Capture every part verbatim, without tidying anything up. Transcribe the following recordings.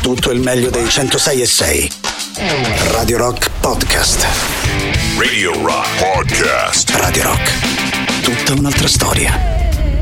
tutto il meglio dei centosei e sei. Radio Rock Podcast. Radio Rock Podcast. Radio Rock, tutta un'altra storia.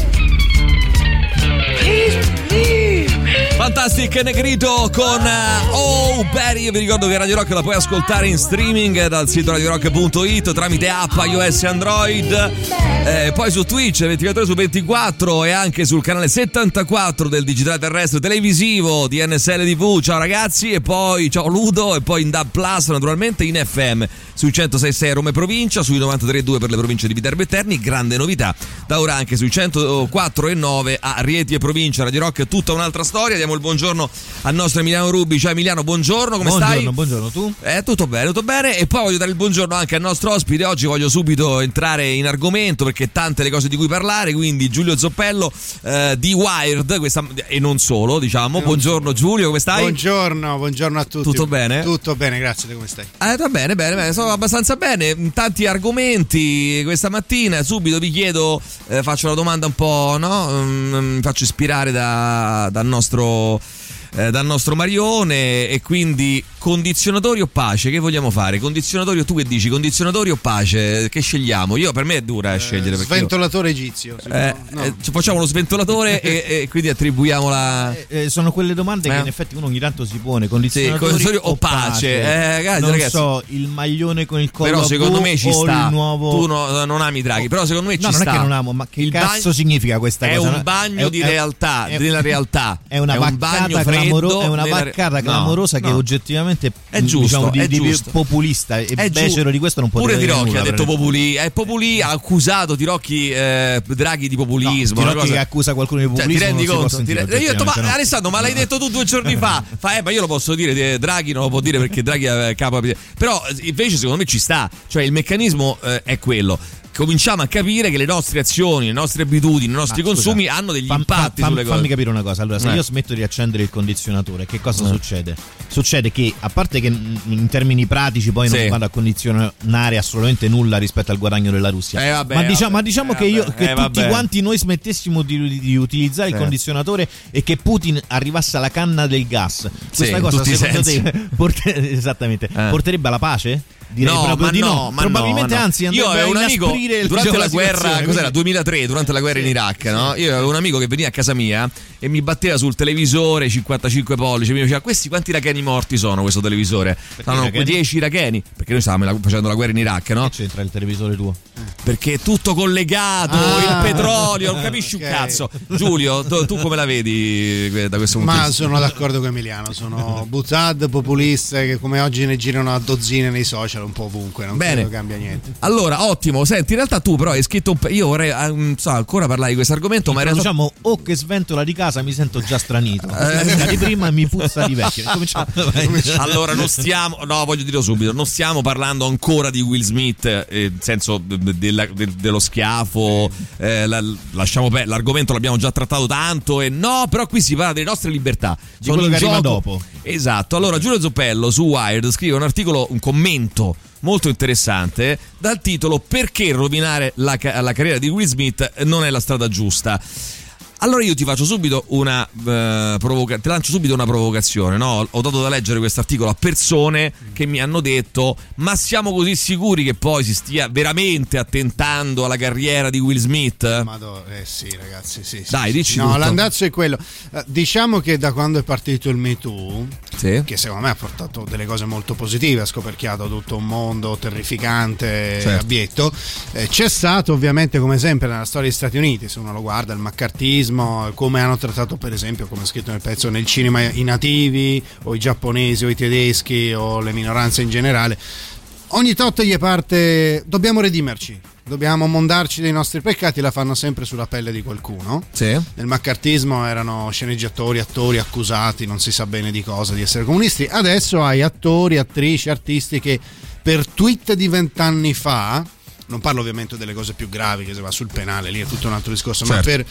Fantastic Negrito con uh, Oh Betty. Io vi ricordo che Radio Rock la puoi ascoltare in streaming dal sito radio rock punto it tramite app iOS e Android, eh, poi su Twitch ventiquattro ore su ventiquattro e anche sul canale settantaquattro del digitale terrestre televisivo di N S L T V. Ciao ragazzi, e poi ciao Ludo, e poi in D A B Plus naturalmente, in F M sui centosei e sei Roma e provincia, sui novantatré e due per le province di Viterbo e Terni. Grande novità da ora anche sui centoquattro e nove a Rieti e provincia. Radio Rock è tutta un'altra storia. Diamo il buongiorno al nostro Emiliano Rubi. Ciao Emiliano, buongiorno, come buongiorno, stai? Buongiorno, tu? Eh, tutto bene, tutto bene. E poi voglio dare il buongiorno anche al nostro ospite. Oggi voglio subito entrare in argomento perché tante le cose di cui parlare, quindi Giulio Zoppello eh, di Wired, questa, e non solo, diciamo. Buongiorno Giulio, come stai? Buongiorno, buongiorno a tutti. Tutto bene? Tutto bene, grazie, te come stai? Eh, va bene, bene, bene, sono abbastanza bene. Tanti argomenti questa mattina. Subito vi chiedo, eh, faccio una domanda un po', no? Mi faccio ispirare da, dal nostro eh, dal nostro Marione, e quindi condizionatori o pace? Che vogliamo fare? Condizionatori o tu che dici? Condizionatori o pace? Che scegliamo? Io, per me è dura eh, scegliere. Sventolatore io... egizio. Eh, no. eh, facciamo lo sventolatore e, e quindi attribuiamo la. Eh, eh, sono quelle domande eh? che in effetti uno ogni tanto si pone. Condizionatori, sì, condizionatori o pace? pace? Eh, ragazzi, non ragazzi. so, il maglione con il collo. Però secondo me ci sta. Il nuovo... Tu no, non ami Draghi, però secondo me ci no, sta. Non è che non amo, ma che il cazzo bagno... significa questa è cosa? Un bagno è, di è, realtà, è, della realtà. È una è un bagno clamoro, freddo. È una vaccata clamorosa no, che no. oggettivamente è giusto, diciamo, di, è di giusto. populista e è becero di questo non poteva dire nulla. Pure Tirocchi ha detto per... populi, è populi, ha accusato Tirocchi eh, Draghi di populismo. No, Tirocchi cosa... che accusa qualcuno di populismo. Cioè, ti rendi conto? Sentire, Io ho detto, ma no. Alessandro, ma l'hai detto tu due giorni fa? Fa, eh, ma io lo posso dire, Draghi non lo può dire perché Draghi è capo. Però invece secondo me ci sta, cioè il meccanismo eh, è quello. Cominciamo a capire che le nostre azioni, le nostre abitudini, i nostri ma, consumi scusa, hanno degli fam, impatti fam, sulle cose. Fammi capire una cosa. Allora, se eh. io smetto di accendere il condizionatore, che cosa eh. succede? Succede che, a parte che in termini pratici poi sì. non vado a condizionare assolutamente nulla rispetto al guadagno della Russia, eh, vabbè, ma diciamo, vabbè, ma diciamo eh, che, io, vabbè, che eh, tutti vabbè. quanti noi smettessimo di, di utilizzare sì. il condizionatore e che Putin arrivasse alla canna del gas. Questa sì, cosa secondo sensi. te porter- esattamente eh. porterebbe alla pace? Direi no, proprio ma di no, no. ma probabilmente no, no. anzi io avevo un amico il durante la guerra, quindi... cos'era, duemilatré, durante la guerra sì, in Iraq, sì, no? sì. Io avevo un amico che veniva a casa mia e mi batteva sul televisore cinquantacinque pollici, mi diceva: questi quanti iracheni morti sono questo televisore? Sono dieci iracheni, perché noi stavamo facendo la guerra in Iraq, no? Che c'entra il televisore tuo? Perché è tutto collegato, ah, il petrolio, non capisci okay. un cazzo. Giulio, tu, tu come la vedi da questo punto di vista? Ma sono d'accordo con Emiliano, sono buzzard, populiste che come oggi ne girano a dozzine nei social un po' ovunque, non Bene. credo cambia niente. Allora, ottimo, senti, in realtà tu però hai scritto un pe- io vorrei um, so, ancora parlare di questo argomento, ma in realtà diciamo o che sventola di casa mi sento già stranito. La vita di prima mi puzza di vecchio. Cominciamo. Allora, non stiamo no, voglio dirlo subito, non stiamo parlando ancora di Will Smith, eh, nel senso de- de- de- de- dello schiaffo, eh, la, lasciamo per l'argomento l'abbiamo già trattato tanto e no, però qui si parla delle nostre libertà. Di quello che arriva dopo. Esatto. Allora, Giulio Zoppello su Wired scrive un articolo, un commento molto interessante dal titolo: perché rovinare la, la carriera di Will Smith non è la strada giusta. Allora io ti faccio subito una uh, provoca- ti lancio subito una provocazione, no? Ho dato da leggere questo articolo a persone che mi hanno detto: ma siamo così sicuri che poi si stia veramente attentando alla carriera di Will Smith? Madò, eh sì ragazzi, sì, sì. Dai, dici sì. No, tutto. l'andazzo è quello. Uh, diciamo che da quando è partito il Me Too, sì. che secondo me ha portato delle cose molto positive, ha scoperchiato tutto un mondo terrificante, certo. abietto, eh, c'è stato ovviamente, come sempre nella storia degli Stati Uniti, se uno lo guarda, il maccartismo, come hanno trattato per esempio, come è scritto nel pezzo, nel cinema i nativi o i giapponesi o i tedeschi o le minoranze in generale. Ogni tot gli parte dobbiamo redimerci, dobbiamo mondarci dei nostri peccati, la fanno sempre sulla pelle di qualcuno. Sì. Nel maccartismo erano sceneggiatori, attori accusati, non si sa bene di cosa, di essere comunisti. Adesso hai attori, attrici, artisti che per tweet di vent'anni fa, non parlo ovviamente delle cose più gravi che si va sul penale, lì è tutto un altro discorso, certo. ma per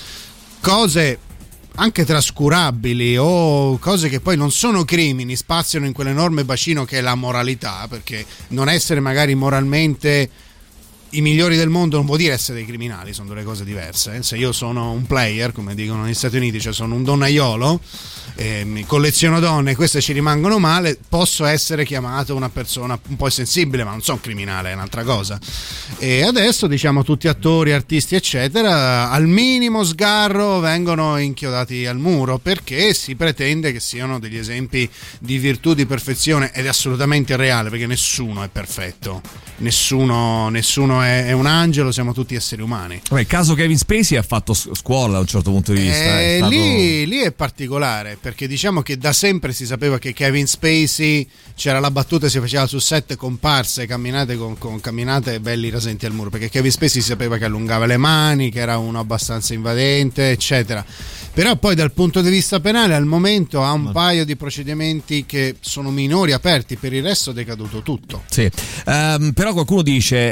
cose anche trascurabili o cose che poi non sono crimini, spaziano in quell'enorme bacino che è la moralità, perché non essere magari moralmente i migliori del mondo non vuol dire essere dei criminali, sono due cose diverse. Se io sono un player, come dicono negli Stati Uniti, cioè sono un donnaiolo, eh, mi colleziono donne e queste ci rimangono male, posso essere chiamato una persona un po' sensibile, ma non sono criminale, è un'altra cosa. E adesso, diciamo, tutti attori, artisti eccetera, al minimo sgarro vengono inchiodati al muro, perché si pretende che siano degli esempi di virtù, di perfezione, ed è assolutamente irreale, perché nessuno è perfetto, nessuno, nessuno è, è un angelo, siamo tutti esseri umani. Beh, il caso Kevin Spacey ha fatto scuola da un certo punto di vista. Eh, è stato... lì, lì è particolare, perché diciamo che da sempre si sapeva che Kevin Spacey, c'era la battuta, si faceva su set comparse, camminate con, con camminate belli rasenti al muro, perché Kevin Spacey si sapeva che allungava le mani, che era uno abbastanza invadente, eccetera. Però poi dal punto di vista penale al momento ha un paio di procedimenti che sono minori aperti, per il resto è decaduto tutto. Sì, um, però qualcuno dice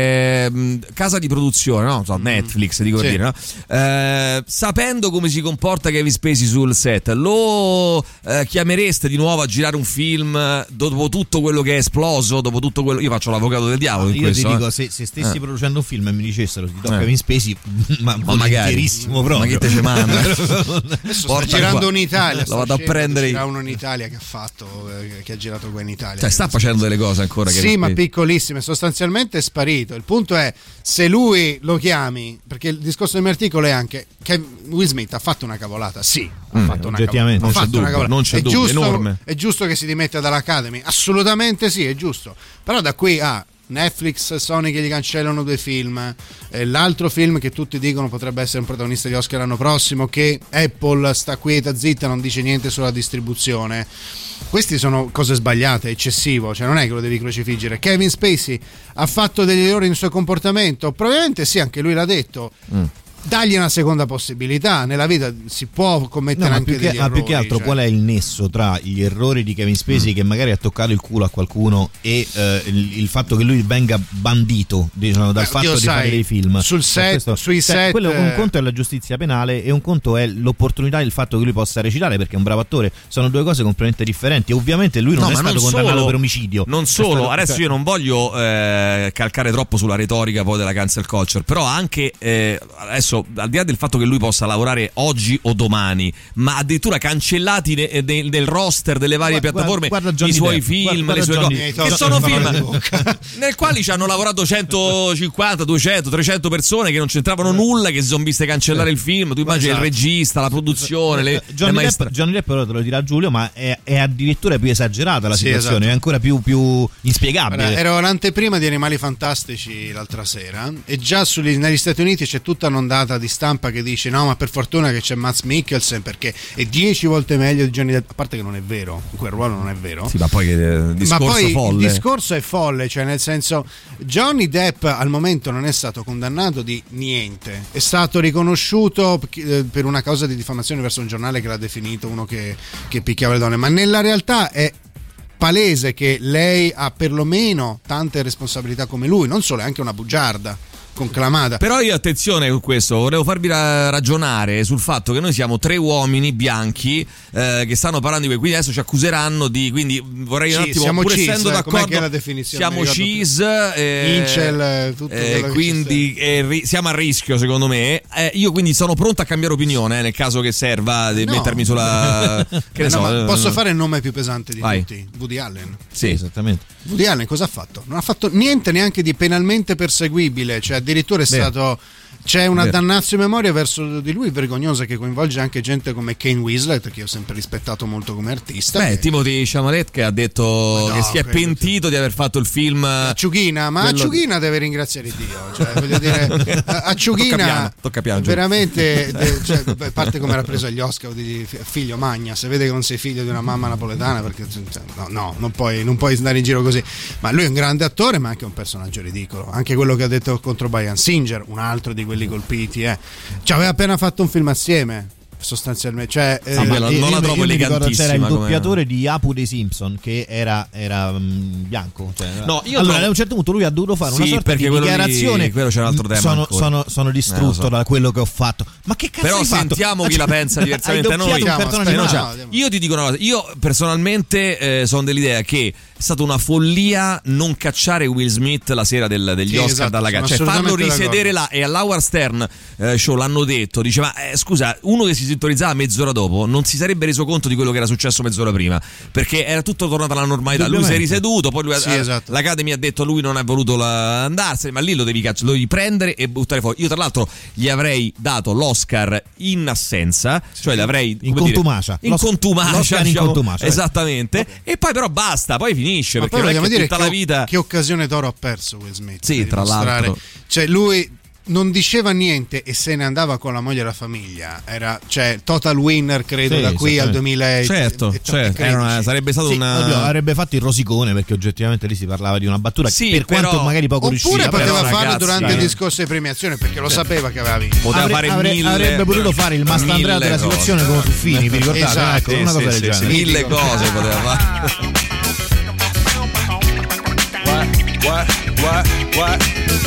eh, casa di produzione, no? So, Netflix, dico per sì. dire, no? Eh, sapendo come si comporta Kevin Spacey sul set, lo eh, chiamereste di nuovo a girare un film dopo tutto quello che è esploso, dopo tutto quello... Io faccio l'avvocato del diavolo in io questo, ti dico, eh. se, se stessi eh. producendo un film e mi dicessero ti do eh. Kevin Spacey, ma, ma magari proprio. ma che te ce manda? Adesso sta girando qua in Italia, lo vado a prendere. C'era uno in Italia che ha fatto eh, che ha girato qua in Italia, cioè sta facendo delle cose ancora che sì, ma piccolissime, sostanzialmente è sparito. Il punto è, se lui lo chiami, perché il discorso del mio articolo è anche che Will Smith ha fatto una cavolata, sì, ha mm, fatto una oggettivamente cavolata, non c'è dubbio, una non c'è è dubbio, giusto, enorme. È giusto che si dimetta dall'Academy, assolutamente sì, è giusto, però da qui a Netflix, Sony che gli cancellano due film, eh, l'altro film che tutti dicono potrebbe essere un protagonista di Oscar l'anno prossimo, che Apple sta quieta zitta, non dice niente sulla distribuzione. Queste sono cose sbagliate, eccessivo, cioè non è che lo devi crocifiggere. Kevin Spacey ha fatto degli errori nel suo comportamento, probabilmente sì, anche lui l'ha detto. Mm. Dagli una seconda possibilità, nella vita si può commettere no, anche più che, degli ma errori. più che altro cioè. Qual è il nesso tra gli errori di Kevin Spacey, mm. che magari ha toccato il culo a qualcuno, e eh, il, il fatto che lui venga bandito, diciamo, dal eh, fatto di sai, fare dei film sul set, questo, sui cioè, set quello, un conto è la giustizia penale e un conto è l'opportunità, il fatto che lui possa recitare, perché è un bravo attore, sono due cose completamente differenti. Ovviamente lui non no, è stato non condannato solo, per omicidio, non solo, stato, adesso cioè... io non voglio eh, calcare troppo sulla retorica poi della cancel culture, però anche eh, adesso, al di là del fatto che lui possa lavorare oggi o domani, ma addirittura cancellati ne, ne, nel roster delle varie guarda, piattaforme guarda, guarda i suoi Depp, film, guarda, le sue Johnny, cose, che sono film nel quali ci hanno lavorato centocinquanta, duecento, trecento persone che non c'entravano nulla, che si sono viste cancellare il film. Tu immagini esatto. il regista, la produzione, le, Johnny, le Depp, Johnny Depp però te lo dirà Giulio, ma è, è addirittura più esagerata la sì, situazione, esatto. è ancora più, più inspiegabile. Guarda, ero l'anteprima di Animali Fantastici l'altra sera e già sugli, negli Stati Uniti c'è tutta un'ondata di stampa che dice no, ma per fortuna che c'è Mads Mikkelsen perché è dieci volte meglio di Johnny Depp, a parte che non è vero, quel ruolo non è vero. Sì, ma poi il discorso ma poi folle. Il discorso è folle, cioè nel senso Johnny Depp al momento non è stato condannato di niente, è stato riconosciuto per una causa di diffamazione verso un giornale che l'ha definito uno che, che picchiava le donne, ma nella realtà è palese che lei ha perlomeno tante responsabilità come lui, non solo, è anche una bugiarda conclamata. Però io attenzione con questo, volevo farvi ra- ragionare sul fatto che noi siamo tre uomini bianchi eh, che stanno parlando di que- quindi adesso ci accuseranno di, quindi vorrei sì, un attimo, siamo pur cheese, essendo d'accordo, com'è che è la definizione? siamo cheese, eh, incel, tutto eh, quello che quindi eh, ri- siamo a rischio secondo me. Eh, io quindi sono pronto a cambiare opinione eh, nel caso che serva di no. mettermi sulla che ne no, so, ma eh, posso fare il nome più pesante di vai. tutti? Woody Allen. Sì, esattamente. Woody Allen cosa ha fatto? Non ha fatto niente neanche di penalmente perseguibile, cioè addirittura è Beh. stato c'è una Beh. dannazio memoria verso di lui vergognosa che coinvolge anche gente come Kane Winslet, che io ho sempre rispettato molto come artista. Beh, che... Timothy Chalamet che ha detto no, che si è credo pentito che... di aver fatto il film Acciughina, ma quello... Acciughina deve ringraziare Dio, cioè voglio dire Acciughina tocca piano, tocca piano, veramente de, cioè, a parte come era preso agli Oscar di figlio magna, se vede che non sei figlio di una mamma napoletana perché cioè, no, no non, puoi, non puoi andare in giro così, ma lui è un grande attore ma anche un personaggio ridicolo, anche quello che ha detto contro Bryan Singer, un altro di quelli colpiti eh. Ci aveva appena fatto un film assieme, sostanzialmente, cioè eh, sì, non, non la trovo elegantissima. C'era il come... doppiatore di Apu dei Simpson che era, era um, bianco, cioè, no, io allora trovo... a un certo punto lui ha dovuto fare sì, una sorta di dichiarazione lì, quello c'è un altro tema sono, sono, sono distrutto eh, so. da quello che ho fatto, ma che cazzo però hai fatto? Sentiamo chi la pensa diversamente a noi. Diciamo, cioè, io ti dico una cosa, io personalmente eh, sono dell'idea che è stata una follia non cacciare Will Smith la sera del, degli sì, Oscar esatto, dalla gara, cioè farlo risedere là. E all'Howard Stern eh, Show l'hanno detto, diceva eh, scusa, uno che si sintonizzava mezz'ora dopo non si sarebbe reso conto di quello che era successo mezz'ora prima, perché era tutto tornato alla normalità. Lui si è riseduto, poi lui, sì, eh, esatto. l'Academy ha detto lui non ha voluto la, andarsene, ma lì lo devi, cacci- lo devi prendere e buttare fuori. Io tra l'altro gli avrei dato l'Oscar in assenza, sì, cioè l'avrei in contumacia, in contumacia, diciamo, in contumacia esattamente, okay. E poi però basta, poi finisce, ma perché non è che dire tutta che la vita. Che occasione d'oro ha perso Will Smith? Sì, tra l'altro, cioè lui non diceva niente e se ne andava con la moglie e la famiglia, era, cioè, total winner credo, sì, da qui al duemila. Certo, certo. Era una, sarebbe stato sì, una oddio, avrebbe fatto il rosicone, perché oggettivamente lì si parlava di una battuta sì, per però, quanto magari poco riuscita. Oppure poteva però, farlo ragazzi, durante eh. il discorso di premiazione, perché lo sapeva che aveva vinto. Poteva Avre, fare avre, mille, avrebbe potuto fare il Mastandrea della cose. situazione con Tuffini, vi ricordate? Esatto, ecco, sì, una cosa sì, del sì, genere. Mille cose poteva fare. What, what, what?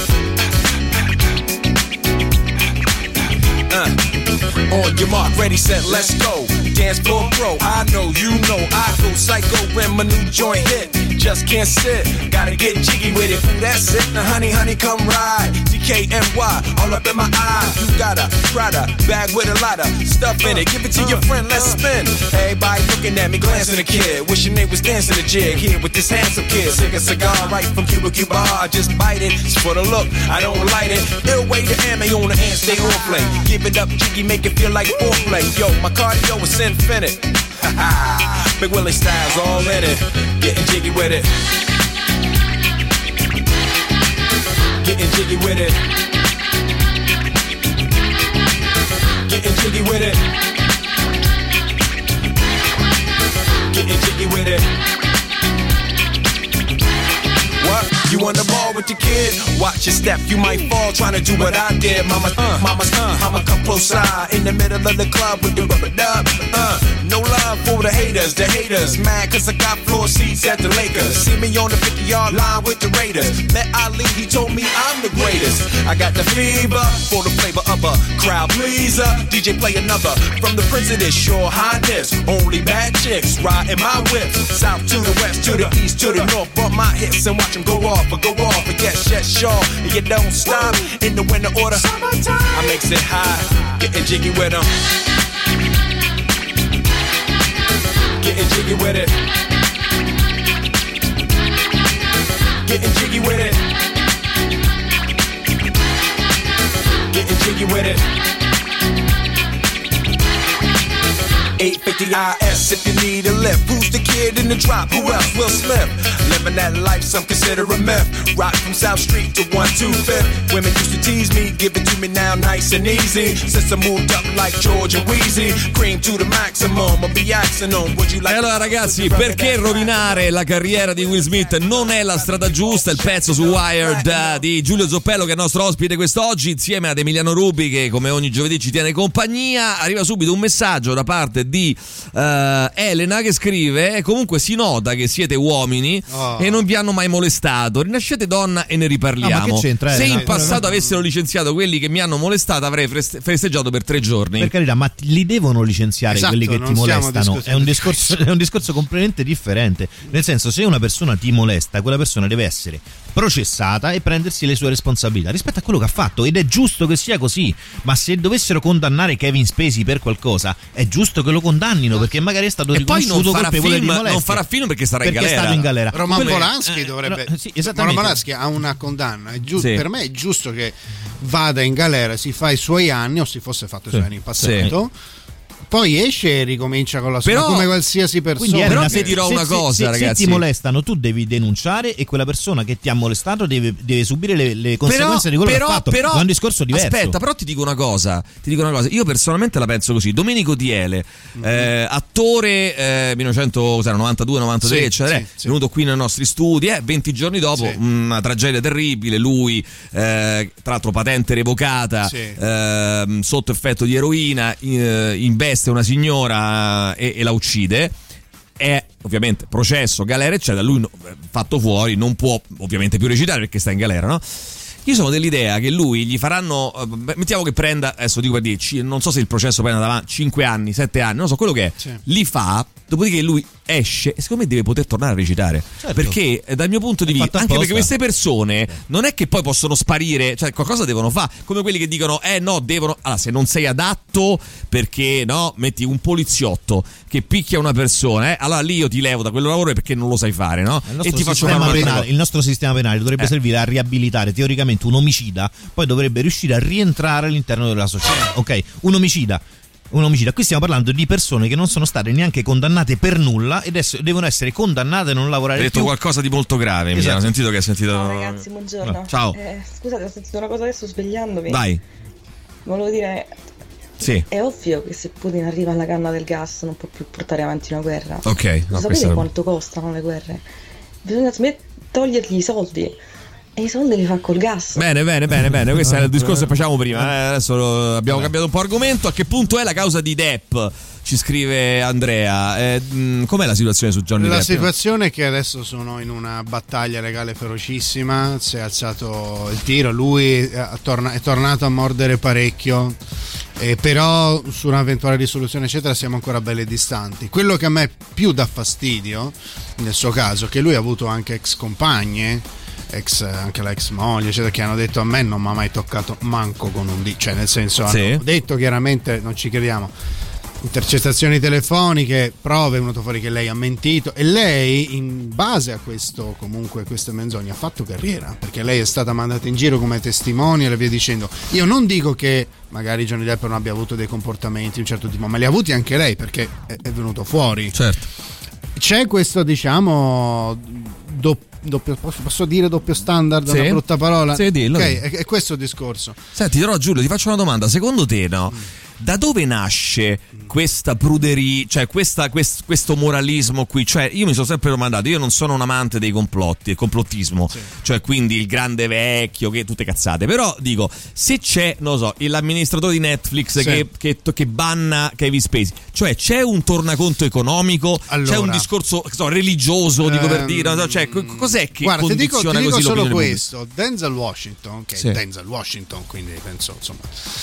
Uh, on your mark, ready, set, let's go. Dance floor pro, I know, you know, I go psycho when my new joint hit. Just can't sit, gotta get jiggy with it. Ooh, that's it, now honey, honey, come ride. D K N Y, all up in my eye. You got a Prada bag with a lot of stuff in it. Give it to your friend, let's spin. Everybody looking at me, glancing a kid. Wishing they was dancing a jig here with this handsome kid. Sick a cigar right from Cuba Cuba. I just bite it, it's for the look, I don't light it. Ill way to ammo on the hand, stay on play. Give it up, jiggy, make it feel like foreplay. Yo, my cardio is infinite. Big Willie style's all in it. Getting jiggy with it. Getting jiggy with it. Getting jiggy with it. Getting jiggy with it. What? You on the ball with your kid? Watch your step, you might fall trying to do what I did. Mama, uh, mama, uh, mama, come close side in the middle of the club with the rubber dub. Uh, no love for the haters, the haters. Mad cause I got floor seats at the Lakers. See me on the fifty-yard line with the Raiders. Met Ali, he told me I'm the greatest. I got the fever for the flavor of a crowd pleaser. D J play another from the Prince of this Your Highness. Only bad chicks riding my whip. South to the west, to the east, to the north. Bump my hips and watch them go off. Or go off, but yes, yes, sure. And you don't stop in the winter order. Summertime. I makes it high, getting jiggy with them. Getting jiggy with it. Getting jiggy with it. Getting jiggy with it. eight fifty I S if you need a lift. Who's the kid in the drop? Who else? Will Smith. Living that life some consider a myth. Rock from South Street to one two fifth. Women used to tease me, give it to me now nice and easy. Since I moved up like George and Wheezy, cream to the maximum, I'll be axing on. Would you like? E allora ragazzi, perché rovinare la carriera di Will Smith non è la strada giusta? Il pezzo su Wired uh, di Giulio Zoppello, che è il nostro ospite quest'oggi, insieme ad Emiliano Rubi, che come ogni giovedì ci tiene compagnia. Arriva subito un messaggio da parte di uh, Elena, che scrive: comunque si nota che siete uomini oh. e non vi hanno mai molestato, rinascete donna e ne riparliamo. No, ma che c'entra, se Elena? in passato avessero licenziato quelli che mi hanno molestato, avrei festeggiato per tre giorni. Per carità, ma li devono licenziare, esatto, quelli che ti molestano? È un, discorso, è un discorso completamente differente. Nel senso, se una persona ti molesta, quella persona deve essere processata e prendersi le sue responsabilità rispetto a quello che ha fatto, ed è giusto che sia così. Ma se dovessero condannare Kevin Spacey per qualcosa, è giusto che lo condannino, perché magari è stato e riconosciuto colpevole film, di molestia. Non farà film perché sarà perché in galera. È stato in galera. Roman Quello Polanski è, dovrebbe eh, sì, Roman Polanski ha una condanna, è giusto, sì. Per me è giusto che vada in galera, si fa i suoi anni, o si fosse fatto i suoi sì. anni in passato. Sì. Poi esce e ricomincia con la sua, però, come qualsiasi persona. Però ti dirò se, una cosa, se, ragazzi. Se ti molestano, tu devi denunciare, e quella persona che ti ha molestato deve, deve subire le, le conseguenze però, di quello però, che ha fatto. Però, è un discorso diverso. Aspetta, però ti dico una cosa. Ti dico una cosa. Io personalmente la penso così. Domenico Tiele, mm-hmm. eh, attore eh, millenovecentonovantadue novantatre, sì, eccetera, sì, sì. venuto qui nei nostri studi. Eh, venti giorni dopo, sì. una tragedia terribile. Lui, eh, tra l'altro, patente revocata, sì. eh, sotto effetto di eroina, in, in traveste una signora e, e la uccide. È ovviamente processo, galera eccetera, lui no, fatto fuori non può ovviamente più recitare perché sta in galera, no? Io sono dell'idea che lui gli faranno, mettiamo che prenda, adesso dico per dire, non so se il processo prenda davanti cinque anni, sette anni, non so, quello che è, sì. Li fa, dopodiché lui esce e secondo me deve poter tornare a recitare, certo. Perché dal mio punto di vista, anche apposta. Perché queste persone non è che poi possono sparire, cioè qualcosa devono fare, come quelli che dicono eh no devono, allora se non sei adatto perché no, metti un poliziotto che picchia una persona, eh, allora lì io ti levo da quel lavoro perché non lo sai fare, no? E ti faccio fare penale, il nostro sistema penale dovrebbe eh. servire a riabilitare teoricamente un omicida, poi dovrebbe riuscire a rientrare all'interno della società, ok? Un omicida Un omicida. Qui stiamo parlando di persone che non sono state neanche condannate per nulla ed adesso devono essere condannate a non lavorare più. Hai detto più. qualcosa di molto grave, esatto. Mi hanno sentito che hai sentito. Ciao ragazzi, buongiorno. No. Ciao. Eh, scusate, ho sentito una cosa adesso svegliandomi. Vai. Volevo dire, sì. È ovvio che se Putin arriva alla canna del gas non può più portare avanti una guerra. Ok. No, sapete questa... quanto costano le guerre? Bisogna smet- togliergli i soldi. E i soldi li fa col gas. Bene, bene, bene, bene. Questo è il discorso che facciamo prima. Eh? Adesso abbiamo cambiato un po' argomento. A che punto è la causa di Depp? Ci scrive Andrea. Eh, mh, com'è la situazione su Johnny la Depp? La situazione è che adesso sono in una battaglia legale ferocissima. Si è alzato il tiro. Lui è, torna- è tornato a mordere parecchio. Eh, però su un'eventuale risoluzione eccetera siamo ancora belli distanti. Quello che a me più dà fastidio nel suo caso è che lui ha avuto anche ex compagne, ex, anche la ex moglie eccetera, che hanno detto a me non mi ha mai toccato manco con un dito, cioè nel senso hanno sì. detto chiaramente, non ci crediamo, intercettazioni telefoniche, prove, è venuto fuori che lei ha mentito e lei in base a questo, comunque queste menzogne ha fatto carriera, perché lei è stata mandata in giro come testimonial e via dicendo. Io non dico che magari Johnny Depp non abbia avuto dei comportamenti di un certo tipo, ma li ha avuti anche lei perché è, è venuto fuori. Certo. C'è questo, diciamo, doppio Doppio, posso, posso dire doppio standard, sì. Una brutta parola? Sì, dillo. Ok, è, è questo il discorso. Senti, però Giulio, ti faccio una domanda. Secondo te, no? Mm. Da dove nasce questa pruderia, cioè questa, quest, questo moralismo qui? Cioè io mi sono sempre domandato, io non sono un amante dei complotti, il complottismo, sì. Cioè quindi il grande vecchio, che tutte cazzate, però dico, se c'è, non lo so, l'amministratore di Netflix, sì. che, che, che banna Kevin Spacey, cioè c'è un tornaconto economico, allora, c'è un discorso so, religioso, ehm, dico per dire, no? Cioè cos'è che guarda, condiziona ti dico, ti così dico solo l'opinione questo, pubblica? Denzel Washington, che sì. è Denzel Washington, quindi penso insomma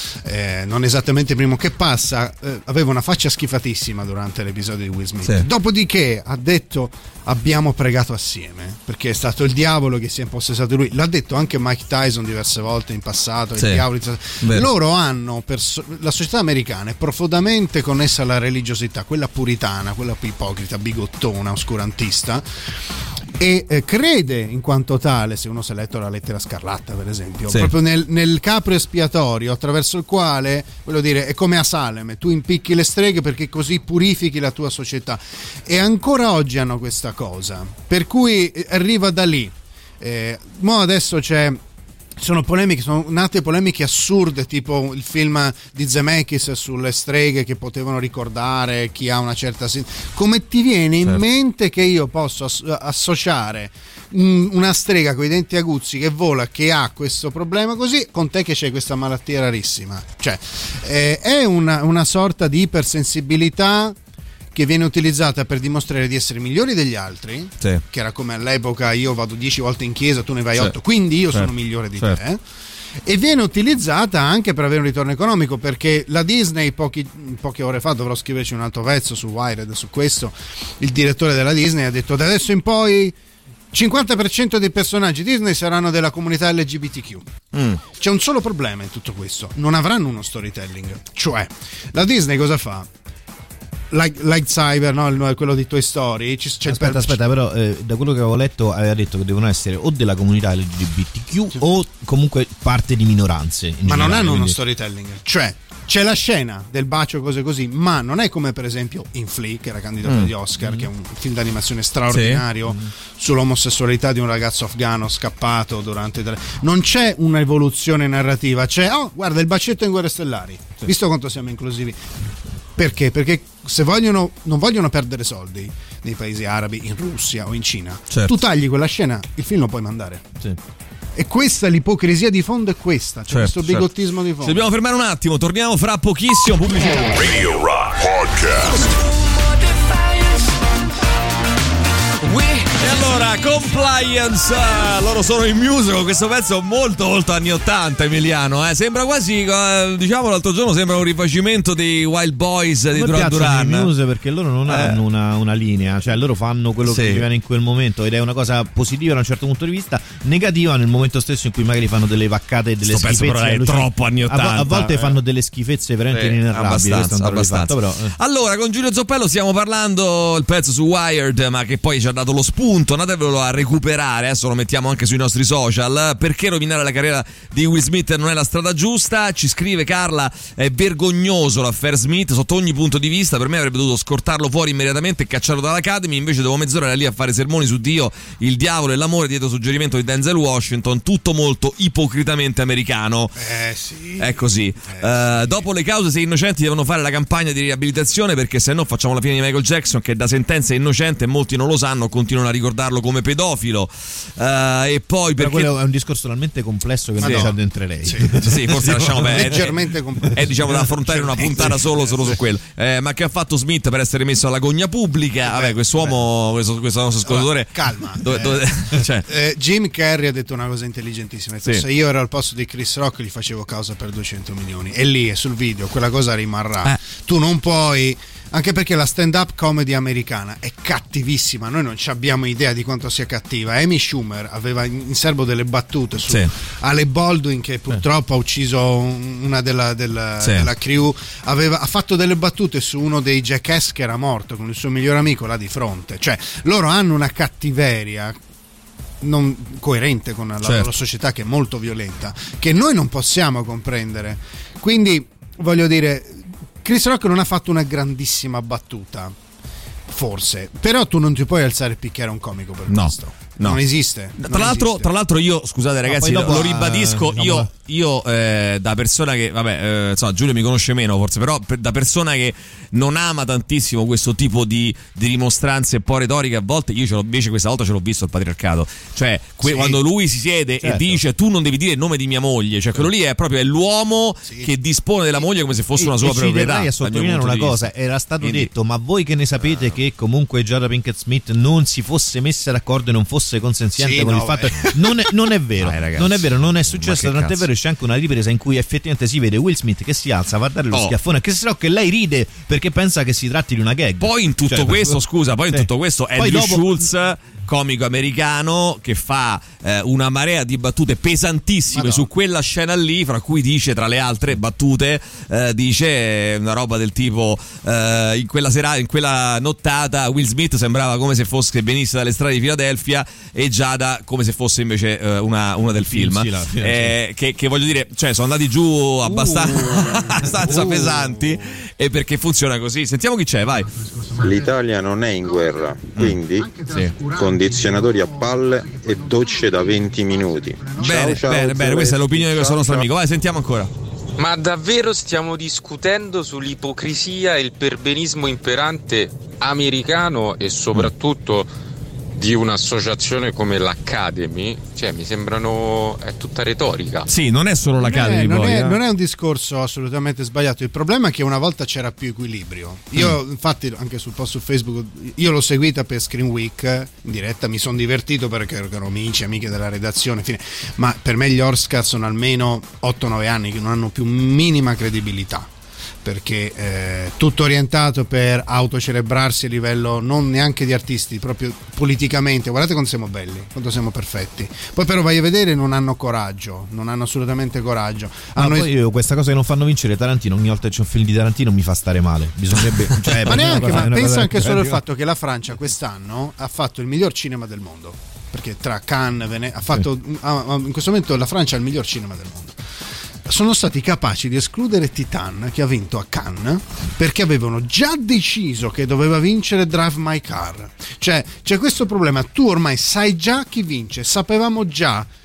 eh, non esattamente primo che passa, eh, aveva una faccia schifatissima durante l'episodio di Will Smith, sì. Dopodiché ha detto abbiamo pregato assieme perché è stato il diavolo che si è impossessato di lui, l'ha detto anche Mike Tyson diverse volte in passato, sì. Il diavolo, loro hanno perso- la società americana è profondamente connessa alla religiosità, quella puritana, quella ipocrita, bigottona, oscurantista, e eh, crede in quanto tale, se uno si è letto la lettera scarlatta per esempio, sì. Proprio nel, nel capro espiatorio attraverso il quale, voglio dire, è come a Salem, tu impicchi le streghe perché così purifichi la tua società, e ancora oggi hanno questa cosa, per cui arriva da lì. Eh, mo adesso c'è sono polemiche, sono nate polemiche assurde, tipo il film di Zemeckis sulle streghe che potevano ricordare chi ha una certa sin- come ti viene in certo. mente che io posso ass- associare un- una strega con i denti aguzzi che vola, che ha questo problema così, con te che c'hai questa malattia rarissima? Cioè eh, è una, una sorta di ipersensibilità che viene utilizzata per dimostrare di essere migliori degli altri, sì. Che era come all'epoca io vado dieci volte in chiesa, tu ne vai otto, sì. Quindi io sì. sono migliore di sì. te. E viene utilizzata anche per avere un ritorno economico, perché la Disney pochi, poche ore fa, dovrò scriverci un altro pezzo su Wired su questo, il direttore della Disney ha detto da adesso in poi cinquanta per cento dei personaggi Disney saranno della comunità L G B T Q. Mm. C'è un solo problema in tutto questo, non avranno uno storytelling, cioè la Disney cosa fa? Like, like Cyber, no? Quello di Toy Story. C'è aspetta, per... aspetta, però eh, da quello che avevo letto aveva detto che devono essere o della comunità L G B T Q sì. O comunque parte di minoranze. Ma generale, non hanno quindi... uno storytelling. Cioè, c'è la scena del bacio, cose così, ma non è come per esempio in Flea, che era candidato mm. agli Oscar, mm. che è un film d'animazione straordinario sì. mm. sull'omosessualità di un ragazzo afghano scappato durante. Non c'è un'evoluzione narrativa, c'è, oh, guarda, il bacetto in Guerre Stellari. Sì. Visto quanto siamo inclusivi. Perché? Perché se vogliono, non vogliono perdere soldi nei paesi arabi, in Russia o in Cina, certo. Tu tagli quella scena, il film lo puoi mandare. Sì. E questa, l'ipocrisia di fondo è questa, c'è certo, questo bigottismo certo. di fondo. Ci dobbiamo fermare un attimo, torniamo fra pochissimo. Pubblicità. Radio Rock Podcast. E allora, Compliance, loro sono in Muse con questo pezzo molto molto anni ottanta, Emiliano, eh? Sembra quasi, eh, diciamo l'altro giorno sembra un rifacimento dei Wild Boys di Duran Duran. I Muse perché loro non eh. hanno una, una linea, cioè loro fanno quello sì. che gli viene in quel momento ed è una cosa positiva da un certo punto di vista, negativa nel momento stesso in cui magari fanno delle vaccate e delle Sto schifezze. Però è troppo anni ottanta. A, a volte eh. fanno delle schifezze veramente eh, inenarrabili. Abbastanza, abbastanza. Fatto, però, eh. Allora, con Giulio Zoppello stiamo parlando il pezzo su Wired, ma che poi ci ha dato lo spunto, andatevelo a recuperare, adesso lo mettiamo anche sui nostri social. Perché rovinare la carriera di Will Smith non è la strada giusta? Ci scrive Carla, è vergognoso l'affair Smith sotto ogni punto di vista, per me avrebbe dovuto scortarlo fuori immediatamente e cacciarlo dall'Academy, invece dopo mezz'ora era lì a fare sermoni su Dio, il diavolo e l'amore dietro suggerimento di Denzel Washington, tutto molto ipocritamente americano. Eh sì. È così. Eh, uh, sì. Dopo le cause, se innocenti devono fare la campagna di riabilitazione, perché se no facciamo la fine di Michael Jackson, che da sentenza è innocente e molti non lo sanno, continuano a ricordarlo come pedofilo. Uh, e poi perché... Però quello è un discorso talmente complesso che non ci addentrerei. Sì, sì, forse lasciamo bene. Leggermente complesso. È diciamo da affrontare una puntata solo, solo su quello. Eh, ma che ha fatto Smith per essere messo alla gogna pubblica? Vabbè, quest'uomo, questo, questo nostro ascoltatore. Calma. Dove, dove, cioè. eh, Jim Carrey ha detto una cosa intelligentissima. Sì. Se io ero al posto di Chris Rock gli facevo causa per duecento milioni. E lì è sul video, quella cosa rimarrà. Eh. Tu non puoi. Anche perché la stand-up comedy americana è cattivissima, noi non abbiamo idea di quanto sia cattiva. Amy Schumer aveva in serbo delle battute su sì. Alec Baldwin, che purtroppo ha ucciso una della, della, sì. della crew, aveva, ha fatto delle battute su uno dei Jackass che era morto con il suo migliore amico là di fronte. Cioè loro hanno una cattiveria non coerente con la certo. loro società, che è molto violenta, che noi non possiamo comprendere. Quindi voglio dire, Chris Rock non ha fatto una grandissima battuta, forse, però tu non ti puoi alzare e picchiare un comico per no. questo. No. Non esiste. Non tra, l'altro, esiste. tra l'altro io, scusate ragazzi, dopo, lo ribadisco, eh, io, io eh, da persona che, vabbè, eh, insomma Giulio mi conosce meno forse, però per, da persona che non ama tantissimo questo tipo di, di rimostranze un po' retoriche, a volte io ce l'ho, invece questa volta ce l'ho visto il patriarcato, cioè que, sì. quando lui si siede certo. e dice tu non devi dire il nome di mia moglie, cioè quello lì è proprio è l'uomo sì. che dispone della moglie come se fosse e, una sua e proprietà. E a sottolineare una cosa, era stato Quindi, detto, ma voi che ne sapete uh, che comunque Jada Pinkett Smith non si fosse messa d'accordo e non fosse consenziente sì, con no, il fatto non è, non è vero Dai, ragazzi, non è vero, non è successo, tant'è cazzo. vero c'è anche una ripresa in cui effettivamente si vede Will Smith che si alza, va a dare lo oh. schiaffone a Chris Rock e lei ride perché pensa che si tratti di una gag. Poi in tutto cioè, questo, scusa, poi in tutto questo Andrew dopo... Schultz, comico americano, che fa eh, una marea di battute pesantissime Madonna. su quella scena lì, fra cui dice, tra le altre battute, eh, dice una roba del tipo eh, in quella sera, in quella nottata Will Smith sembrava come se fosse che venisse dalle strade di Filadelfia e Giada come se fosse invece eh, una, una del film, sì, la, eh, che, che voglio dire, cioè sono andati giù abbastanza, uh, abbastanza uh. pesanti, e perché funziona così. Sentiamo chi c'è, vai. L'Italia non è in guerra, quindi sì. condizionatori a palle e docce da venti minuti. Bene, ciao, ciao, bene, bene, questa è l'opinione di questo nostro amico. Vai, sentiamo ancora. Ma davvero stiamo discutendo sull'ipocrisia e il perbenismo imperante americano e soprattutto di un'associazione come l'Academy? Cioè mi sembrano, è tutta retorica. Sì, non è solo l'Academy, non è, poi, non, è, eh. non è un discorso assolutamente sbagliato. Il problema è che una volta c'era più equilibrio. Io mm. infatti anche sul post su Facebook, io l'ho seguita per Screen Week in diretta, mi sono divertito perché erano amici, amiche della redazione, fine. Ma per me gli Oscar sono almeno otto nove anni che non hanno più minima credibilità, perché eh, tutto orientato per autocelebrarsi a livello non neanche di artisti, proprio politicamente. Guardate quanto siamo belli, quanto siamo perfetti. Poi però vai a vedere, non hanno coraggio, non hanno assolutamente coraggio. Ah, poi io questa cosa che non fanno vincere Tarantino, ogni volta che c'è un film di Tarantino mi fa stare male. Bisognerebbe, cioè, ma neanche, cosa, ma pensa anche solo al fatto che la Francia quest'anno ha fatto il miglior cinema del mondo, perché tra Cannes, Vene- ha fatto sì. in questo momento la Francia ha il miglior cinema del mondo. Sono stati capaci di escludere Titan, che ha vinto a Cannes, perché avevano già deciso che doveva vincere Drive My Car. Cioè c'è questo problema, tu ormai sai già chi vince, sapevamo già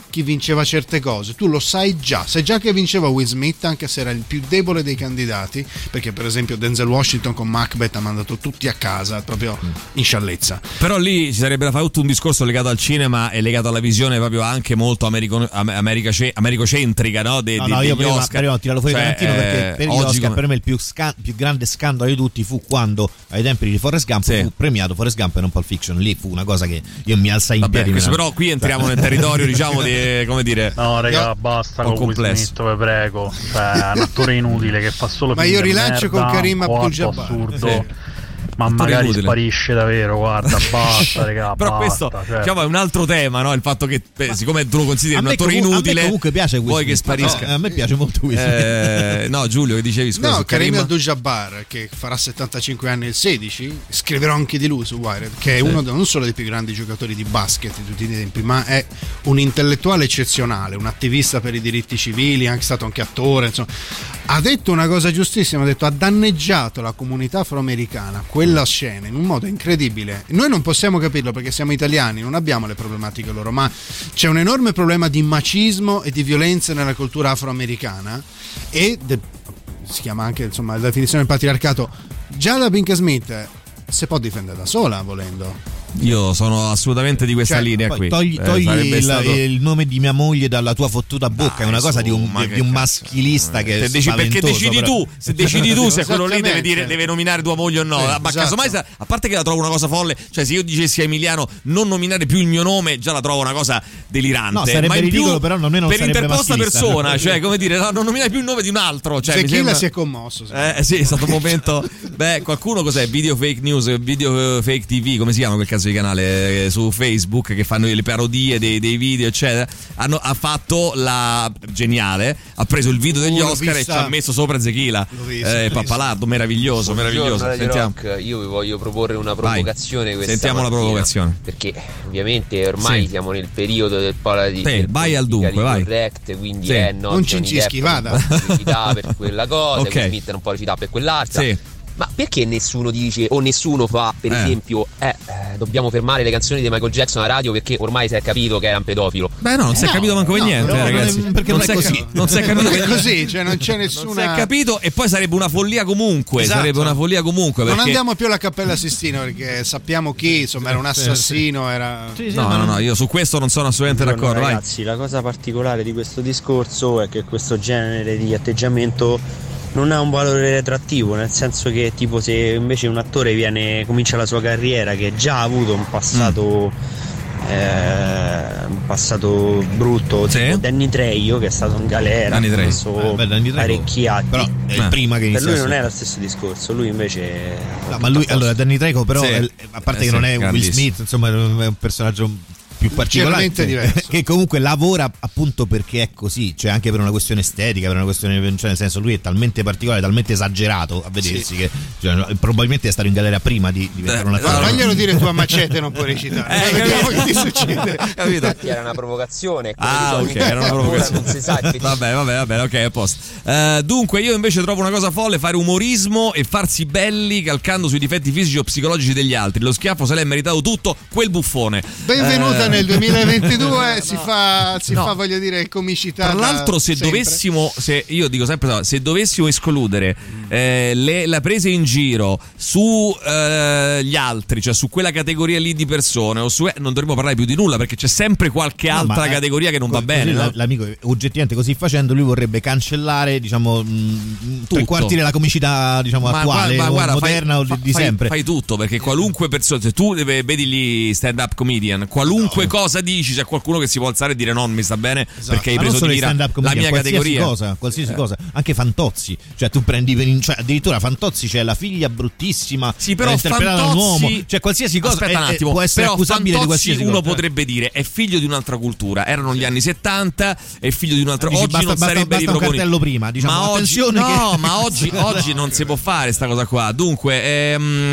chi vinceva certe cose, tu lo sai già, sai già che vinceva Will Smith anche se era il più debole dei candidati, perché per esempio Denzel Washington con Macbeth ha mandato tutti a casa proprio in sciallezza. Però lì ci sarebbe da fare tutto un discorso legato al cinema e legato alla visione proprio anche molto americo, america, americocentrica, no? De, no, de, no, io prima, Oscar. prima ho tirato fuori cioè, Tarantino perché per gli Oscar come... per me il più, sca- più grande scandalo di tutti fu quando ai tempi di Forrest Gump sì. fu premiato Forrest Gump e non Pulp Fiction. Lì fu una cosa che io mi alzai in Vabbè, piedi. Questo, però qui entriamo nel territorio diciamo di, come dire, no raga no, basta con Will Smith, vi prego, cioè, un attore inutile che fa solo ma io rilancio merda, con Karim Abdul-Jabbar assurdo sì. ma magari inutile. Sparisce davvero, guarda, basta raga, però basta, questo cioè. diciamo, è un altro tema, no? Il fatto che beh, siccome tu lo consideri un attore comu- inutile, a me comunque piace Will vuoi Smith. che sparisca. No, a me piace molto Will Smith. Eh, no, Giulio, che dicevi scusa? No, Karim Karim Abdul-Jabbar che farà settantacinque anni il sedici, scriverò anche di lui su Wired, che è sì. uno non solo dei più grandi giocatori di basket di tutti i tempi, ma è un intellettuale eccezionale, un attivista per i diritti civili, è anche stato anche attore, insomma. Ha detto una cosa giustissima, ha detto ha danneggiato la comunità afroamericana, quella scena, in un modo incredibile. Noi non possiamo capirlo perché siamo italiani, non abbiamo le problematiche loro, ma c'è un enorme problema di macismo e di violenza nella cultura afroamericana e de, si chiama anche insomma la definizione del patriarcato. Già Pinkett Smith si può difendere da sola volendo. Io sono assolutamente di questa cioè, linea qui. Togli, eh, togli il, stato... il nome di mia moglie dalla tua fottuta bocca, Dai, è una cosa di un, ma di un maschilista che se è perché decidi però. tu, se decidi tu se quello lì deve, dire, deve nominare tua moglie o no. Sì, ma esatto. casomai, a parte che la trovo una cosa folle, cioè se io dicessi a Emiliano non nominare più il mio nome, già la trovo una cosa delirante. No, sarebbe ma in ridicolo, più, però almeno non per sarebbe interposta maschilista. persona, cioè come dire, no, non nominare più il nome di un altro. Cioè, Zecchilla sembra... si è commosso. Eh sì, è stato un momento. Beh, qualcuno cos'è? Video fake news, video fake T V, come si chiama quel cazzo di canale eh, su Facebook che fanno le parodie dei, dei video eccetera, hanno, ha fatto la geniale, ha preso il video degli uh, Oscar vista. E ci ha messo sopra Zechila eh, Pappalardo, meraviglioso, meraviglioso. Sentiamo. Rock, io vi voglio proporre una provocazione. Questa sentiamo mattina, la provocazione, perché ovviamente ormai sì. siamo nel periodo del politi- sì, vai al dunque, vai. Correct, quindi sì. è no, non cincischi, vada per quella cosa, okay. Smith non può recitare per quell'altra. Sì. Ma perché nessuno dice o nessuno fa per eh. esempio eh, eh, dobbiamo fermare le canzoni di Michael Jackson alla radio perché ormai si è capito che era un pedofilo? Beh no, non si è no, capito manco per no, niente, no, eh, ragazzi. Non è, perché non, non si è è così. capito, non si è capito non è così, cioè non c'è nessuna. Non si è capito e poi sarebbe una follia comunque, esatto. sarebbe una follia comunque. Non perché... andiamo più alla Cappella Sistina perché sappiamo chi, insomma, era un assassino, era. Sì, sì, no, no, no, io su questo non sono assolutamente Buongiorno, d'accordo. Ragazzi, vai. La cosa particolare di questo discorso è che questo genere di atteggiamento non ha un valore retrattivo, nel senso che tipo se invece un attore viene comincia la sua carriera che già ha avuto un passato mm. eh, un passato brutto, sì. tipo Danny Trejo che è stato in galera, ha messo eh, parecchi atti, però è eh. prima che per lui non a... è lo stesso discorso, lui invece no, ma lui allora Danny Trejo però sì. è, a parte eh, che sì, non è Will Smith, insomma è un personaggio più particolare che comunque lavora appunto perché è così, cioè anche per una questione estetica, per una questione, cioè nel senso lui è talmente particolare, talmente esagerato a vedersi sì. che cioè, probabilmente è stato in galera prima di diventare un attore. No, faglielo dire tu a Macete non puoi recitare. Eh, vediamo che ti succede. Capito? Infatti era una provocazione. Ah, ok, era una provocazione. Non si sa. Vabbè, vabbè, vabbè, ok, a posto. Uh, dunque, io invece trovo una cosa folle fare umorismo e farsi belli calcando sui difetti fisici o psicologici degli altri. Lo schiaffo se l'è meritato tutto, quel buffone. Benvenuta uh, nel duemilaventidue, si fa si no. fa voglio dire comicità. Tra l'altro se sempre. dovessimo se io dico sempre se dovessimo escludere eh, le, la presa in giro su eh, gli altri, cioè su quella categoria lì di persone o su, eh, non dovremmo parlare più di nulla perché c'è sempre qualche no, altra ma, categoria che non va bene, no? L'amico oggettivamente così facendo lui vorrebbe cancellare diciamo mh, tre quarti della comicità diciamo ma attuale ma, ma guarda, moderna fai, o di, di fai, sempre fai tutto perché qualunque persona, se tu vedi gli stand up comedian, qualunque no. cosa dici c'è qualcuno che si può alzare e dire non mi sta bene esatto. perché hai ma preso di mira la mia qualsiasi categoria cosa, qualsiasi eh. cosa, anche Fantozzi, cioè tu prendi cioè, addirittura Fantozzi c'è la figlia bruttissima sì però interpretata da un uomo, cioè qualsiasi cosa aspetta è, un attimo può essere però accusabile Fantozzi di qualsiasi uno cosa. potrebbe dire è figlio di un'altra cultura, erano gli anni settanta, è figlio di un'altra Dici, oggi basta, non basta, sarebbe basta un cartello prima diciamo, ma oggi attenzione no che... ma oggi, oggi non si può fare sta cosa qua dunque ehm,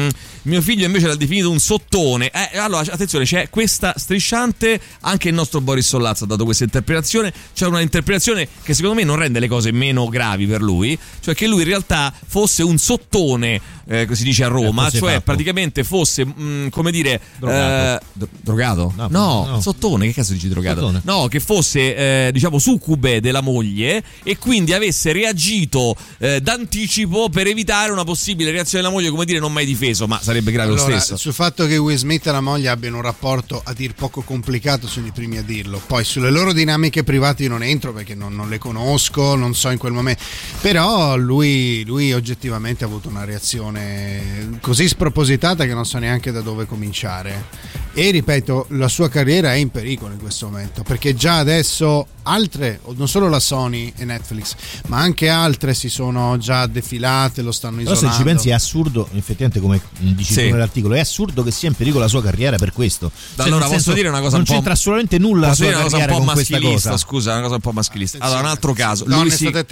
mio figlio invece l'ha definito un sottone. Eh, allora, attenzione, c'è questa strisciante, anche il nostro Boris Sollazzo ha dato questa interpretazione. C'è una interpretazione che secondo me non rende le cose meno gravi per lui, cioè che lui in realtà fosse un sottone, eh, così si dice a Roma, eh, cioè fatto. praticamente fosse, mh, come dire, drogato? Eh, drogato? No, no, no, sottone, che cazzo dici drogato? Sottone. No, che fosse, eh, diciamo, succube della moglie e quindi avesse reagito eh, d'anticipo per evitare una possibile reazione della moglie, come dire, non mai difeso, ma sarebbe grave allora, lo stesso. Sul fatto che Will Smith e la moglie abbiano un rapporto a dir poco complicato sono i primi a dirlo, poi sulle loro dinamiche private io non entro perché non, non le conosco, non so in quel momento, però lui, lui oggettivamente ha avuto una reazione così spropositata che non so neanche da dove cominciare. E ripeto, la sua carriera è in pericolo in questo momento, perché già adesso altre, non solo la Sony e Netflix, ma anche altre si sono già defilate, lo stanno isolando. Però se ci pensi è assurdo, effettivamente, come dici sì. tu nell'articolo, è assurdo che sia in pericolo la sua carriera per questo. Cioè, allora posso dire una cosa non un po', c'entra assolutamente nulla la sua carriera una cosa un po' con questa cosa. Scusa, una cosa un po' maschilista. Allora, un altro caso, Louis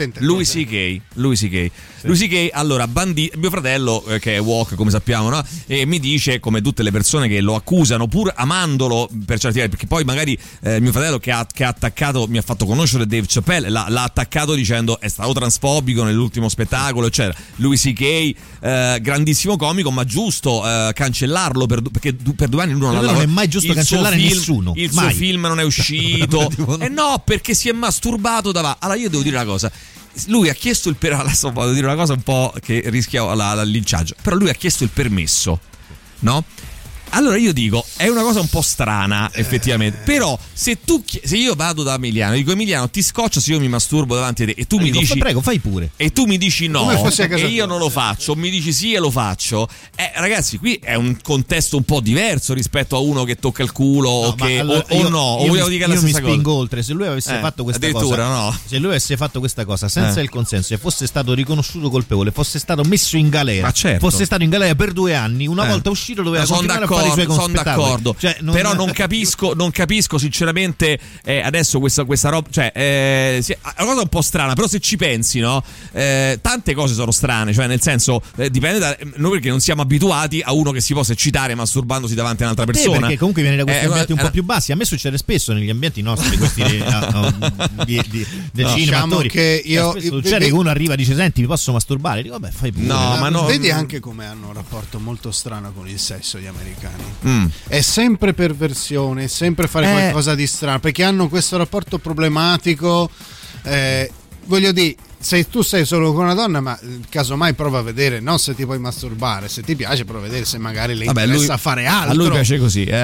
C K, Louis C K. Louis C K, allora, bandi- mio fratello eh, che è woke, come sappiamo, no? E mi dice, come tutte le persone che lo accusano, pur amandolo per certi versi, perché poi magari eh, mio fratello che ha, che ha attaccato, mi ha fatto conoscere Dave Chappelle, l'ha, l'ha attaccato dicendo è stato transfobico nell'ultimo spettacolo, eccetera. Louis C K, eh, grandissimo comico, ma giusto eh, cancellarlo per, perché per due anni lui non ha lavorato. Non è mai giusto il cancellare film, nessuno. Il mai. suo film non è uscito. E eh no, perché si è masturbato davanti. Allora io devo dire una cosa. Lui ha chiesto il permesso, adesso devo dire una cosa un po' che rischia la, la linciaggio, però lui ha chiesto il permesso, no? Allora io dico, è una cosa un po' strana effettivamente, però se tu se io vado da Emiliano, dico Emiliano ti scoccia se io mi masturbo davanti a te e tu mi dico, dici prego fai pure e tu mi dici no e io tua. non lo faccio, mi dici sì e lo faccio, eh, ragazzi qui è un contesto un po' diverso rispetto a uno che tocca il culo no, o che allora, o, io, o no io o io, mi, io mi spingo cosa. oltre, se lui avesse eh, fatto questa cosa no. se lui avesse fatto questa cosa senza eh. il consenso e fosse stato riconosciuto colpevole, fosse stato messo in galera, certo. fosse stato in galera per due anni, una eh. volta uscito doveva no, continuare a fare i suoi spettacoli. Cioè, non... però non capisco non capisco sinceramente eh, adesso questa, questa roba, cioè eh, è una cosa un po' strana, però se ci pensi, no, eh, tante cose sono strane, cioè nel senso eh, dipende da noi, perché non siamo abituati a uno che si possa eccitare masturbandosi davanti a un'altra persona, perché comunque viene da questi eh, ambienti un po' eh, più bassi. A me succede spesso negli ambienti nostri questi di, no, di, di, del no, cinema diciamo che io spesso succede che uno arriva e dice senti mi posso masturbare, dico vabbè fai pure, no, ma no, vedi anche come hanno un rapporto molto strano con il sesso gli americani, mm. è sempre perversione, sempre fare eh. qualcosa di strano, perché hanno questo rapporto problematico, eh, voglio dire, se tu sei solo con una donna, ma casomai prova a vedere, non se ti puoi masturbare, se ti piace prova a vedere se magari le Vabbè, interessa lui, fare altro. A lui piace così eh,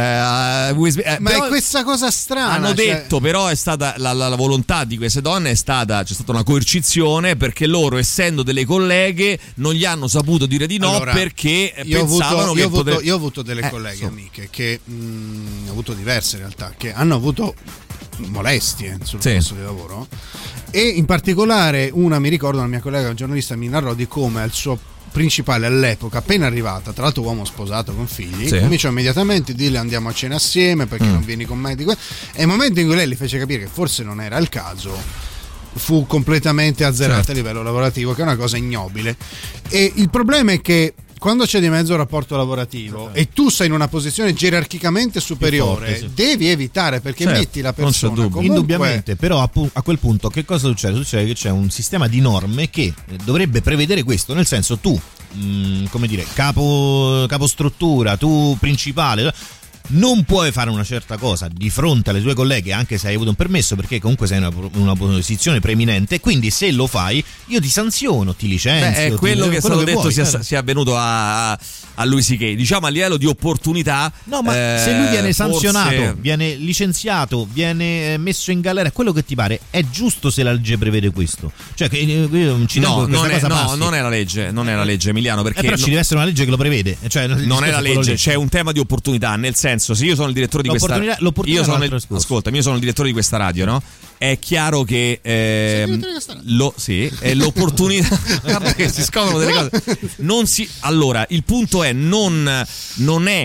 eh, ma è questa cosa strana, hanno cioè... detto però è stata la, la, la volontà di queste donne è stata, c'è stata una coercizione, perché loro, essendo delle colleghe, non gli hanno saputo dire di no, allora, perché io pensavano ho avuto, che io, poter... avuto, io ho avuto delle eh, colleghe so. amiche che mh, ho avuto diverse in realtà, che hanno avuto molestie sul sì. posto di lavoro, e in particolare una, mi ricordo, una mia collega una giornalista mi narrò di come al suo principale all'epoca, appena arrivata, tra l'altro uomo sposato con figli, sì. cominciò immediatamente a dirle andiamo a cena assieme perché mm. non vieni con me di que-. E il momento in cui lei le fece capire che forse non era il caso, fu completamente azzerata, certo, a livello lavorativo, che è una cosa ignobile. E il problema è che quando c'è di mezzo un rapporto lavorativo okay. e tu sei in una posizione gerarchicamente superiore, forte, sì. devi evitare, perché certo, metti la persona comunque... Indubbiamente, però a, pu- a quel punto che cosa succede? Succede che c'è un sistema di norme che dovrebbe prevedere questo, nel senso tu, mh, come dire, capo, capostruttura, tu principale... non puoi fare una certa cosa di fronte alle tue colleghe anche se hai avuto un permesso, perché comunque sei in una, una posizione preeminente, quindi se lo fai io ti sanziono, ti licenzio. Beh, è quello ti, che è quello stato che detto vuoi, sia, certo. sia avvenuto a, a Louis C K, diciamo a livello di opportunità. No, ma eh, se lui viene sanzionato, forse... viene licenziato, viene messo in galera, quello che ti pare, è giusto se la legge prevede questo. Cioè che io ci no, non è, cosa no, passi. non è la legge, non è la legge, Emiliano, perché eh, però no, ci deve essere una legge che lo prevede, cioè, non è la legge, c'è un tema di opportunità, nel senso, se io sono il direttore di questa io sono il, ascolta, io sono il direttore di questa radio, no? È chiaro che eh, lo, sì, è l'opportunità guarda che si scoprono delle cose. Non si, allora, il punto è non, non è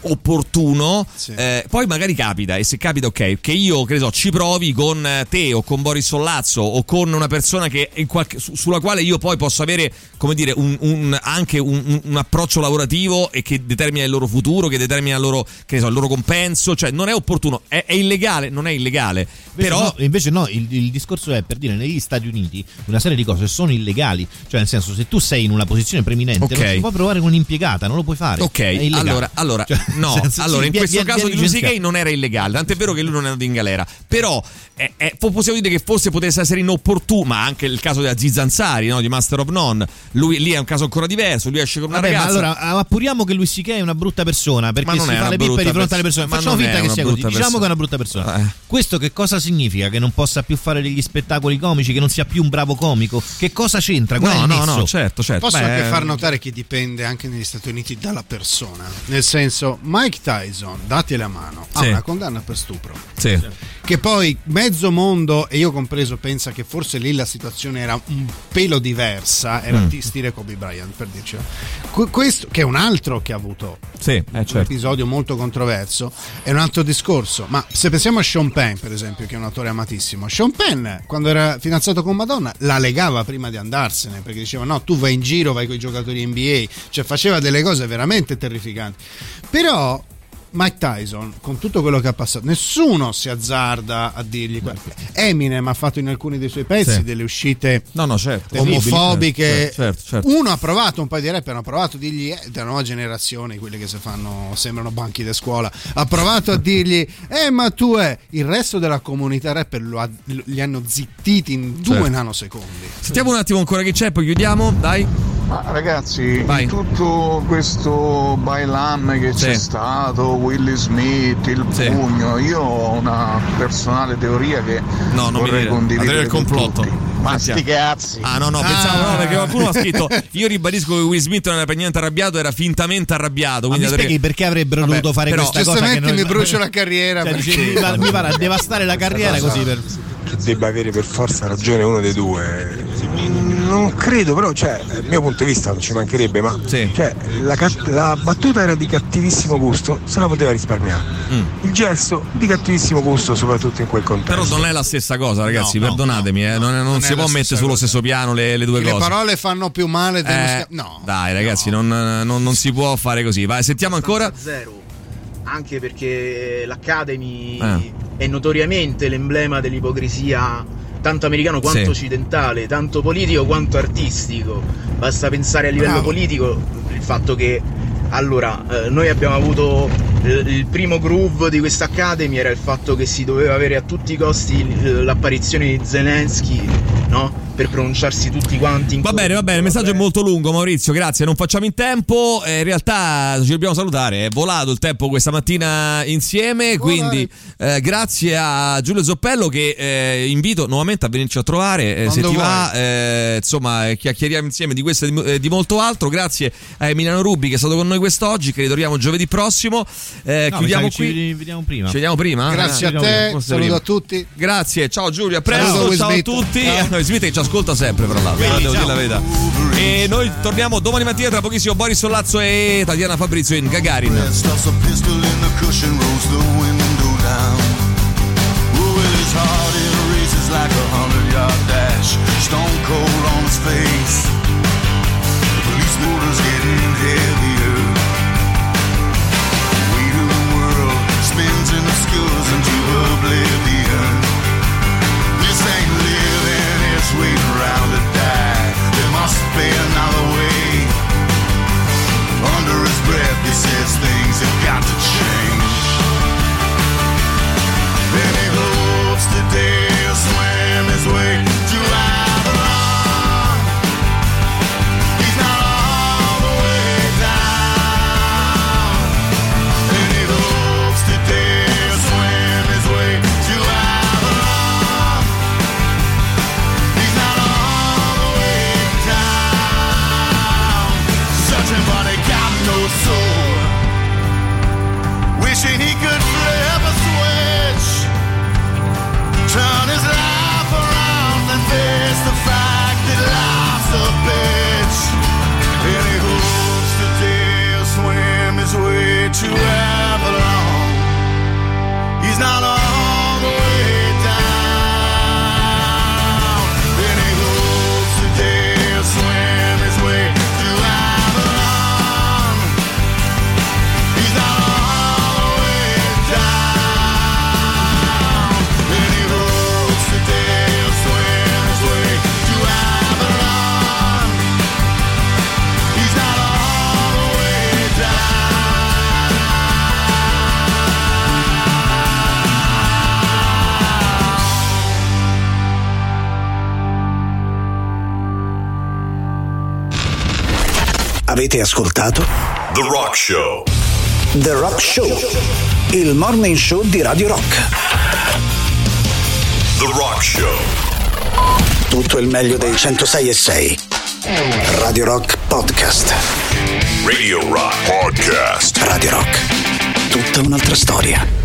opportuno, sì. eh, poi magari capita, e se capita ok, che io che ne so ci provi con te o con Boris Sollazzo o con una persona che in qualche, su, sulla quale io poi posso avere, come dire, un, un, anche un, un approccio lavorativo e che determina il loro futuro, che determina il loro, che ne so, il loro compenso, cioè non è opportuno, è, è illegale, non è illegale, invece però no, invece no, il, il discorso è, per dire, negli Stati Uniti una serie di cose sono illegali, cioè nel senso, se tu sei in una posizione preminente okay. non si può provare con un'impiegata, non lo puoi fare, ok, è illegale. allora, allora cioè, no, senso, allora sì, in via, questo via, caso via di Louis C K non era illegale, tant'è vero che lui non è andato in galera, però è, è, possiamo dire che forse potesse essere inopportuno, ma anche il caso di Aziz Ansari, no? Di Master of None, lui lì è un caso ancora diverso, lui esce con una Vabbè, ragazza. ma allora appuriamo che Louis C K è una brutta persona perché ma non si è fa le pippe di fronte alle persone, ma facciamo finta che sia così, persona. diciamo che è una brutta persona. Eh. Questo che cosa significa? Che non possa più fare degli spettacoli comici, che non sia più un bravo comico? Che cosa c'entra? Qual No, è il no, nesso? no, certo, certo. Posso Beh, anche far notare che dipende anche negli Stati Uniti dalla persona, nel senso, Mike Tyson, dati la mano, ha sì. una condanna per stupro, sì. che poi mezzo mondo, e io compreso, pensa che forse lì la situazione era un pelo diversa, era Mm. stile Kobe Bryant, per dircelo. Qu- questo che è un altro che ha avuto sì, eh, un certo. episodio molto controverso, è un altro discorso. Ma se pensiamo a Sean Penn, per esempio, che è un attore amatissimo, Sean Penn quando era fidanzato con Madonna la legava prima di andarsene, perché diceva no, tu vai in giro, vai con i giocatori N B A, cioè faceva delle cose veramente terrificanti. Però Mike Tyson, con tutto quello che ha passato, nessuno si azzarda a dirgli quello. Eminem ha fatto in alcuni dei suoi pezzi sì. delle uscite no, no, certo. omofobiche. Certo, certo, certo. Uno ha provato, un paio di rapper hanno provato a dirgli, eh, della nuova generazione, quelli che si fanno sembrano banchi di scuola, ha provato a dirgli eh ma tu è, il resto della comunità rapper lo ha, li hanno zittiti in due certo. nanosecondi. Sentiamo un attimo ancora che c'è, poi chiudiamo, dai. Ma ragazzi, Vai. in tutto questo bailam che sì. c'è stato, Willie Smith, il sì. pugno, io ho una personale teoria che no, non vorrei mi condividere il complotto. con tutti. Ma sti cazzi. Ah no no, ah. pensavo no, perché qualcuno ha scritto io ribadisco che Will Smith non era per niente arrabbiato, era fintamente arrabbiato. Ma mi perché... spieghi perché avrebbero Vabbè, dovuto fare però, questa cosa che noi... mi brucio la carriera, cioè, perché... dice, mi, mi pare a devastare la carriera così per... che debba avere per forza ragione uno dei due. Non credo, però, cioè, dal mio punto di vista non ci mancherebbe, ma sì. cioè, la, la battuta era di cattivissimo gusto, se la poteva risparmiare. Mm. Il gesto di cattivissimo gusto, soprattutto in quel contesto. Però non è la stessa cosa, ragazzi, no, perdonatemi, no, eh, no, non, non, non si può mettere sullo cosa. stesso piano le, le due che cose. Le parole fanno più male dello eh, sca- no. Dai, ragazzi, no. non, non, non si può fare così. Vai, sentiamo ancora. Zero. Anche perché l'Academy eh. è notoriamente l'emblema dell'ipocrisia, tanto americano quanto sì. occidentale, tanto politico quanto artistico. Basta pensare a livello Bravo. politico il fatto che allora eh, noi abbiamo avuto eh, il primo groove di questa Academy era il fatto che si doveva avere a tutti i costi l'apparizione di Zelensky, no? Per pronunciarsi tutti quanti in va bene va bene, il messaggio è molto lungo, Maurizio, grazie, non facciamo in tempo, eh, in realtà ci dobbiamo salutare, è volato il tempo questa mattina insieme, quindi eh, grazie a Giulio Zoppello che eh, invito nuovamente a venirci a trovare eh, se ti vuoi. va eh, insomma chiacchieriamo insieme di questo e di, eh, di molto altro. Grazie a Emiliano Rubi che è stato con noi quest'oggi, che ritorniamo giovedì prossimo. eh, no, chiudiamo qui, ci vediamo prima ci vediamo prima grazie eh, a te, prima. saluto prima. a tutti, grazie, ciao Giulio, a presto, saluto ciao a Smith. tutti. Ciao. No, Smith che ci ascolta sempre, fra l'altro, Quindi, devo dire ciao. la verità. E noi torniamo domani mattina, tra pochissimo Boris Sollazzo e Tatiana Fabrizio in Gagarin. Waiting around to die. There must be another way. Under his breath he says things have got to change. Then he hopes today will swim his way to Avalon. He's not all the way down. Avete ascoltato The Rock Show. The Rock Show, il morning show di Radio Rock. The Rock Show. Tutto il meglio dei centosei e sei. Radio Rock Podcast. Radio Rock Podcast. Radio Rock. Tutta un'altra storia.